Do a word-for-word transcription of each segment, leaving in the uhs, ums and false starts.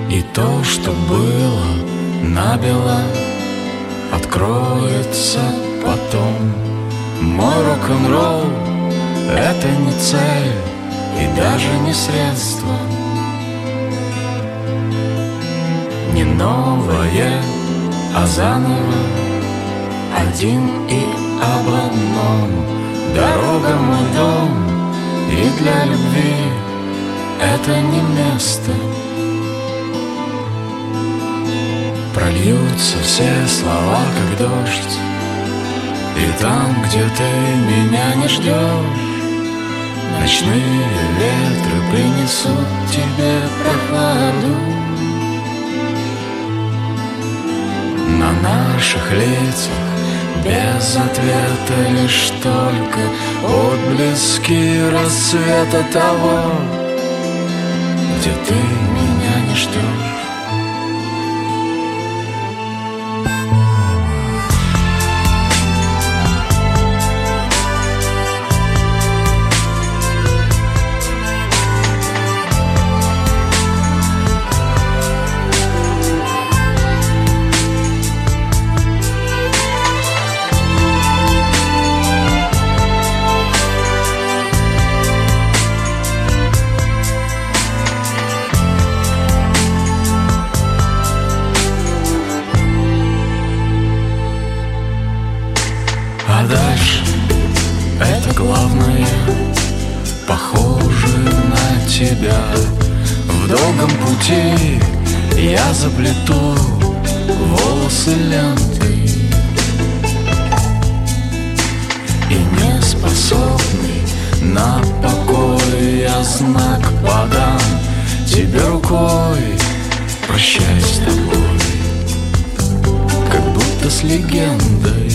И то, что было набело, откроется потом. Мой рок-н-ролл — это не цель и даже не средство, не новое, а заново, один и об одном. Дорога — мой дом, и для любви это не место. Прольются все слова, как дождь, и там, где ты меня не ждешь, ночные ветры принесут тебе прохладу. На наших лицах без ответа лишь только отблески рассвета того, где ты меня не ждешь. А дальше это главное, похоже на тебя. В долгом пути я заплету волосы лентой, и не способный на покой я знак подам тебе рукой. Прощай с тобой, как будто с легендой.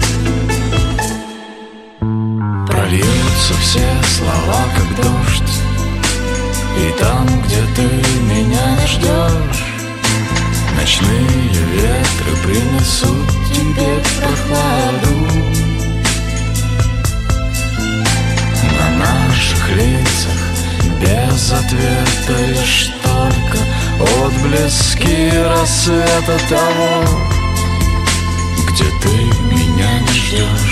Прольются все слова, как дождь, и там, где ты меня не ждешь, ночные ветры принесут тебе прохладу. На наших лицах без ответа лишь только отблески рассвета того, где ты меня не ждешь.